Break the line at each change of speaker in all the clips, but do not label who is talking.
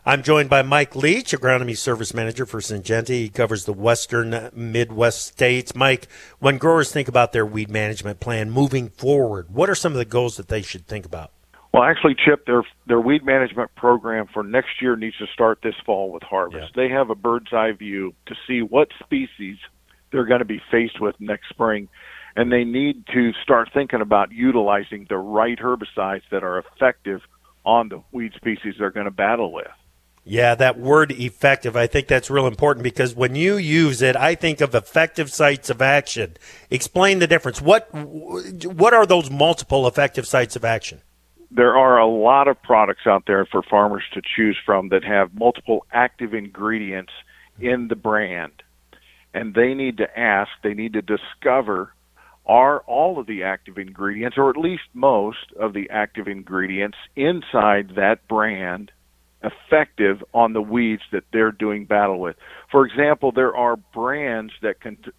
I'm joined by Mike Leach, Agronomy Service Manager for Syngenta. He covers the western Midwest states. Mike, when growers think about their weed management plan moving forward, what are some of the goals that they should think about?
Well, actually, Chip, their weed management program for next year needs to start this fall with harvest.
Yeah.
They have a bird's eye view to see what species they're going to be faced with next spring, and they need to start thinking about utilizing the right herbicides that are effective on the weed species they're going to battle with.
Yeah, that word effective, I think that's real important because when you use it, I think of effective sites of action. Explain the difference. What are those multiple effective sites of action?
There are a lot of products out there for farmers to choose from that have multiple active ingredients in the brand. And they need to discover, are all of the active ingredients, or at least most of the active ingredients inside that brand, effective on the weeds that they're doing battle with. For example, there are brands that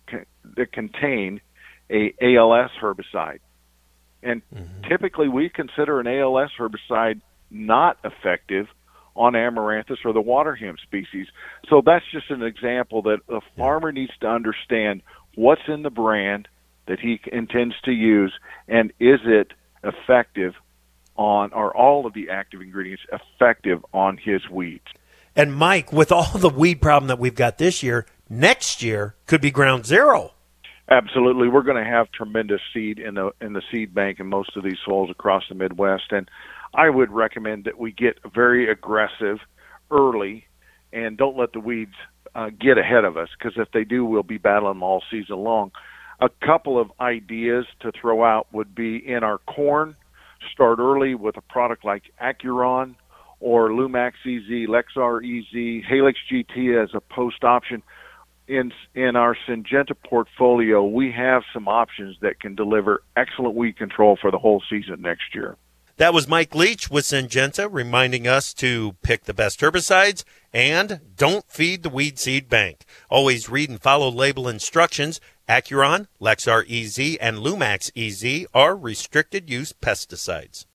contain a ALS herbicide. And typically we consider an ALS herbicide not effective on Amaranthus or the water hemp species. So that's just an example that a farmer needs to understand what's in the brand that he intends to use, and is it effective on, are all of the active ingredients effective on his weeds.
And Mike, with all the weed problem that we've got this year, next year could be ground zero.
Absolutely. We're going to have tremendous seed in the seed bank in most of these soils across the Midwest, and I would recommend that we get very aggressive early and don't let the weeds get ahead of us, because if they do, we'll be battling them all season long. A couple of ideas to throw out would be in our corn, start early with a product like Acuron or Lumax EZ, Lexar EZ, Halix GT as a post option. In our Syngenta portfolio, we have some options that can deliver excellent weed control for the whole season next year.
That was Mike Leach with Syngenta, reminding us to pick the best herbicides and don't feed the weed seed bank. Always read and follow label instructions. Acuron, Lexar EZ, and Lumax EZ are restricted use pesticides.